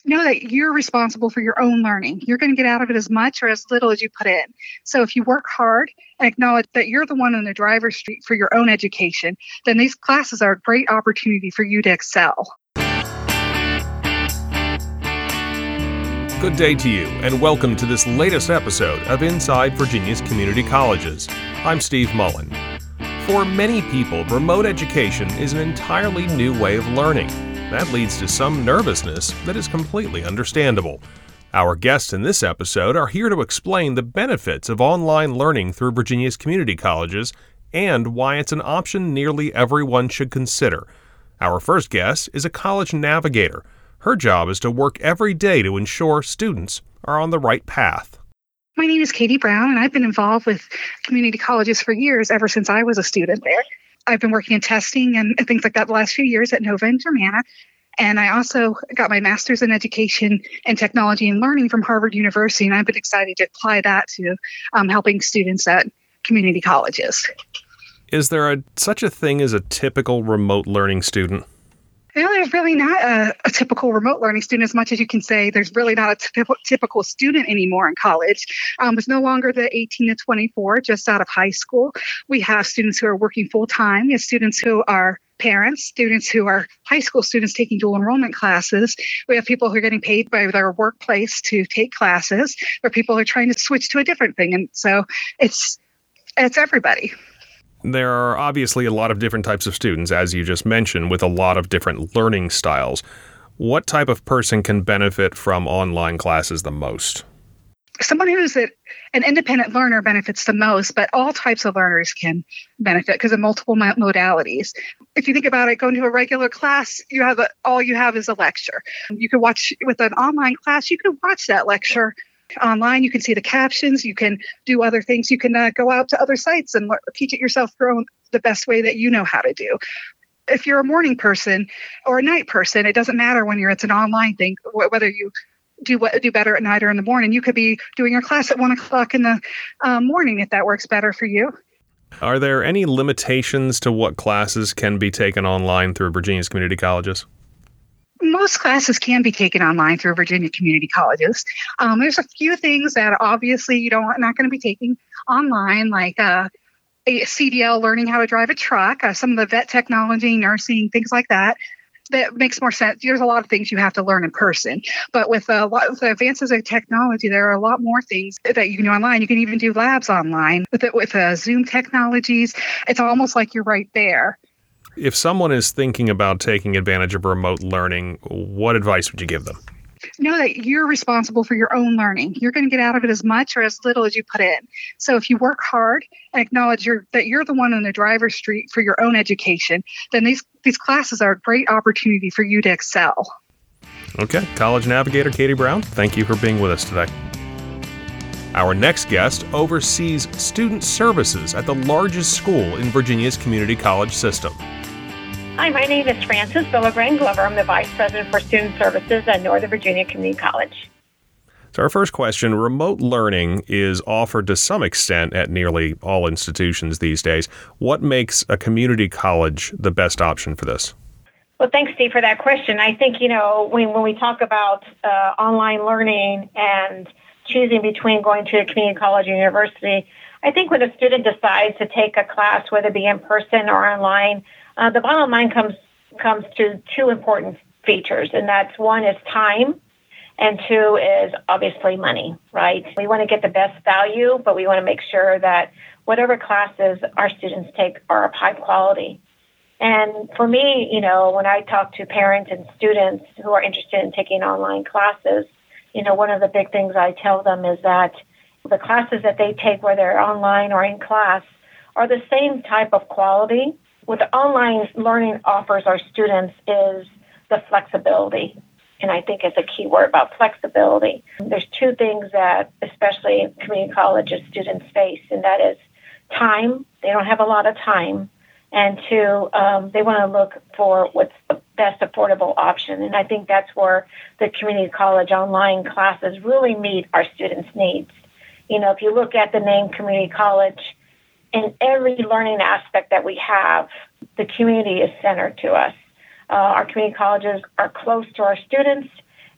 Know that you're responsible for your own learning. You're going to get out of it as much or as little as you put in. So if you work hard and acknowledge that you're the one in the driver's seat for your own education, then these classes are a great opportunity for you to excel. Good day to you, and welcome to this latest episode of Inside Virginia's Community Colleges. I'm Steve Mullen. For many people, remote education is an entirely new way of learning. That leads to some nervousness that is completely understandable. Our guests in this episode are here to explain the benefits of online learning through Virginia's community colleges and why it's an option nearly everyone should consider. Our first guest is a college navigator. Her job is to work every day to ensure students are on the right path. My name is Katie Brown, and I've been involved with community colleges for years, ever since I was a student there. I've been working in testing and things like that the last few years at Nova and Germanna. And I also got my master's in education and technology and learning from Harvard University, and I've been excited to apply that to helping students at community colleges. Is there such a thing as a typical remote learning student? You know, there's really not a typical remote learning student as much as you can say there's really not a typical student anymore in college. It's no longer the 18 to 24 just out of high school. We have students who are working full time. We have students who are parents, students who are high school students taking dual enrollment classes. We have people who are getting paid by their workplace to take classes, or people who are trying to switch to a different thing. And so it's everybody. There are obviously a lot of different types of students, as you just mentioned, with a lot of different learning styles. What type of person can benefit from online classes the most? Someone who's an independent learner benefits the most, but all types of learners can benefit because of multiple modalities. If you think about it, going to a regular class, all you have is a lecture. You could watch with an online class, you could watch that lecture online. You can see the captions. You can do other things. You can go out to other sites and teach it yourself the best way that you know how to do. If you're a morning person or a night person, it doesn't matter when it's an online thing, whether you do better at night or in the morning. You could be doing your class at 1 o'clock in the morning if that works better for you. Are there any limitations to what classes can be taken online through Virginia's community colleges? Most classes can be taken online through Virginia community colleges. There's a few things that obviously not going to be taking online, like a CDL, learning how to drive a truck, some of the vet technology, nursing, things like that. That makes more sense. There's a lot of things you have to learn in person. But with a lot of the advances of technology, there are a lot more things that you can do online. You can even do labs online with Zoom technologies. It's almost like you're right there. If someone is thinking about taking advantage of remote learning, what advice would you give them? Know that you're responsible for your own learning. You're going to get out of it as much or as little as you put in. So if you work hard and acknowledge that you're the one in the driver's seat for your own education, then these classes are a great opportunity for you to excel. Okay, College Navigator Katie Brown, thank you for being with us today. Our next guest oversees student services at the largest school in Virginia's community college system. Hi, my name is Frances Villagran Glover. I'm the Vice President for Student Services at Northern Virginia Community College. So our first question, remote learning is offered to some extent at nearly all institutions these days. What makes a community college the best option for this? Well, thanks, Steve, for that question. I think, when we talk about online learning and choosing between going to a community college or university, I think when a student decides to take a class, whether it be in person or online, the bottom line comes to two important features, and that's one is time, and two is obviously money, right? We want to get the best value, but we want to make sure that whatever classes our students take are of high quality. And for me, when I talk to parents and students who are interested in taking online classes, one of the big things I tell them is that the classes that they take, whether they're online or in class, are the same type of quality. What the online learning offers our students is the flexibility. And I think it's a key word about flexibility. There's two things that especially community colleges students face, and that is time. They don't have a lot of time. And two, they want to look for what's the best affordable option. And I think that's where the community college online classes really meet our students' needs. If you look at the name community college, in every learning aspect that we have, the community is centered to us. Our community colleges are close to our students,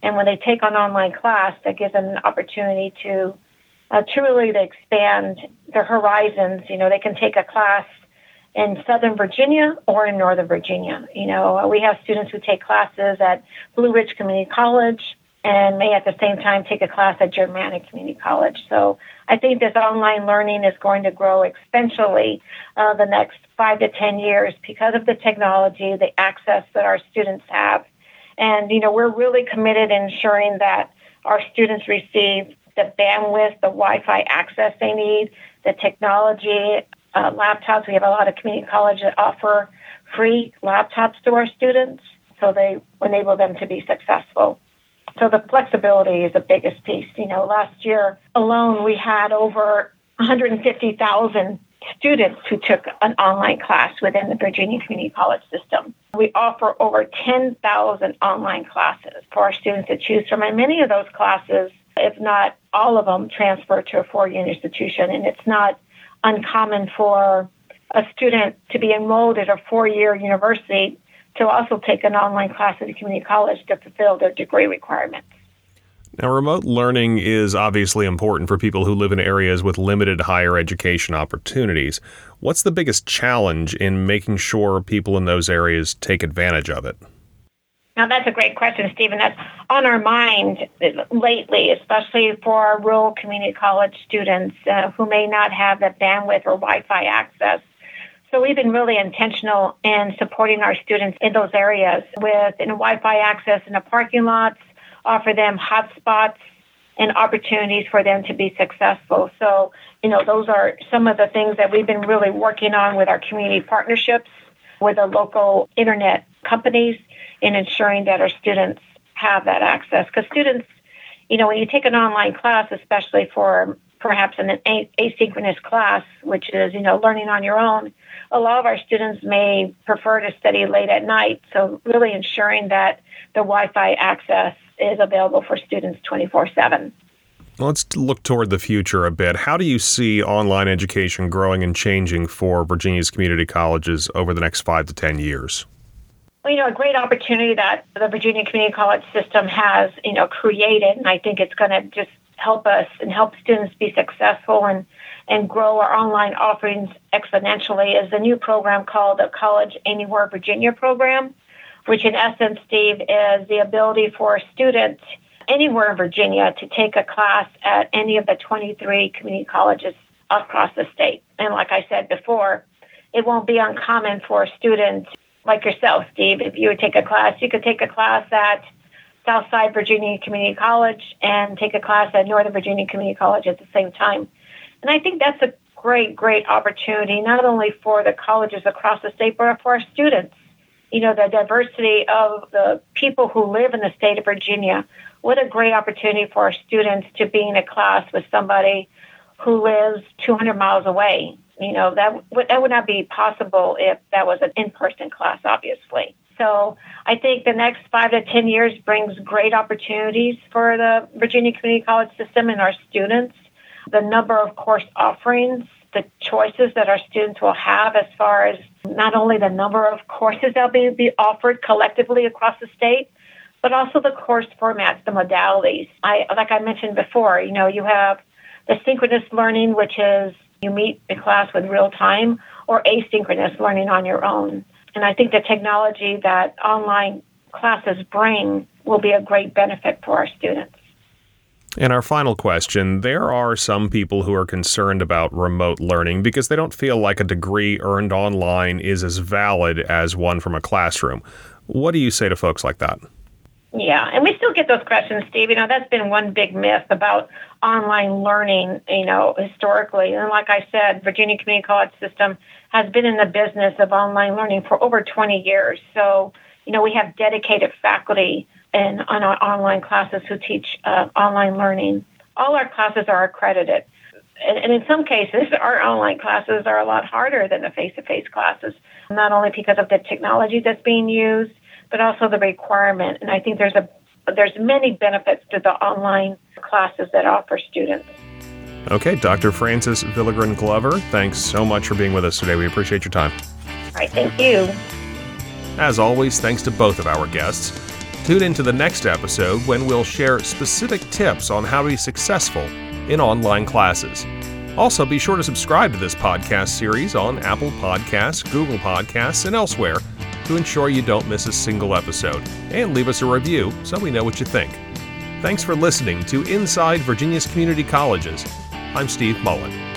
And when they take on online class, that gives them an opportunity to truly expand their horizons. They can take a class in Southern Virginia or in Northern Virginia. We have students who take classes at Blue Ridge Community College and may at the same time take a class at Germannic Community College. So I think this online learning is going to grow exponentially the next 5 to 10 years because of the technology, the access that our students have. And, we're really committed in ensuring that our students receive the bandwidth, the Wi-Fi access they need, the technology, laptops. We have a lot of community colleges that offer free laptops to our students, so they enable them to be successful. So the flexibility is the biggest piece. Last year alone, we had over 150,000 students who took an online class within the Virginia Community College system. We offer over 10,000 online classes for our students to choose from, and many of those classes, if not all of them, transfer to a four-year institution. And it's not uncommon for a student to be enrolled at a four-year university to also take an online class at a community college to fulfill their degree requirements. Now, remote learning is obviously important for people who live in areas with limited higher education opportunities. What's the biggest challenge in making sure people in those areas take advantage of it? Now, that's a great question, Stephen. That's on our mind lately, especially for our rural community college students who may not have the bandwidth or Wi-Fi access. So we've been really intentional in supporting our students in those areas with Wi-Fi access in the parking lots, offer them hotspots and opportunities for them to be successful. So, those are some of the things that we've been really working on with our community partnerships with the local internet companies in ensuring that our students have that access. Because students, when you take an online class, especially for perhaps an asynchronous class, which is, learning on your own, a lot of our students may prefer to study late at night. So really ensuring that the Wi-Fi access is available for students 24/7. Let's look toward the future a bit. How do you see online education growing and changing for Virginia's community colleges over the next 5 to 10 years? Well, a great opportunity that the Virginia Community College system has, created, and I think it's going to just help us and help students be successful and grow our online offerings exponentially, is the new program called the College Anywhere Virginia program, which in essence, Steve, is the ability for a student anywhere in Virginia to take a class at any of the 23 community colleges across the state. And like I said before, it won't be uncommon for a student like yourself, Steve. If you would take a class, you could take a class at Southside Virginia Community College and take a class at Northern Virginia Community College at the same time. And I think that's a great, great opportunity, not only for the colleges across the state, but for our students. The diversity of the people who live in the state of Virginia. What a great opportunity for our students to be in a class with somebody who lives 200 miles away. That would not be possible if that was an in-person class, obviously. So I think the next 5 to 10 years brings great opportunities for the Virginia Community College system and our students. The number of course offerings, the choices that our students will have as far as not only the number of courses that will be offered collectively across the state, but also the course formats, the modalities. Like I mentioned before, you have the synchronous learning, which is you meet the class with real time, or asynchronous learning on your own. And I think the technology that online classes bring will be a great benefit for our students. And our final question, there are some people who are concerned about remote learning because they don't feel like a degree earned online is as valid as one from a classroom. What do you say to folks like that? Yeah, and we still get those questions, Steve. That's been one big myth about online learning, historically. And like I said, Virginia Community College system has been in the business of online learning for over 20 years. So, we have dedicated faculty on our online classes who teach online learning. All our classes are accredited. And in some cases, our online classes are a lot harder than the face-to-face classes, not only because of the technology that's being used, but also the requirement. And I think there's many benefits to the online classes that offer students. Okay, Dr. Frances Villagran Glover, thanks so much for being with us today. We appreciate your time. All right, thank you. As always, thanks to both of our guests. Tune into the next episode when we'll share specific tips on how to be successful in online classes. Also, be sure to subscribe to this podcast series on Apple Podcasts, Google Podcasts, and elsewhere to ensure you don't miss a single episode. And leave us a review so we know what you think. Thanks for listening to Inside Virginia's Community Colleges. I'm Steve Mullen.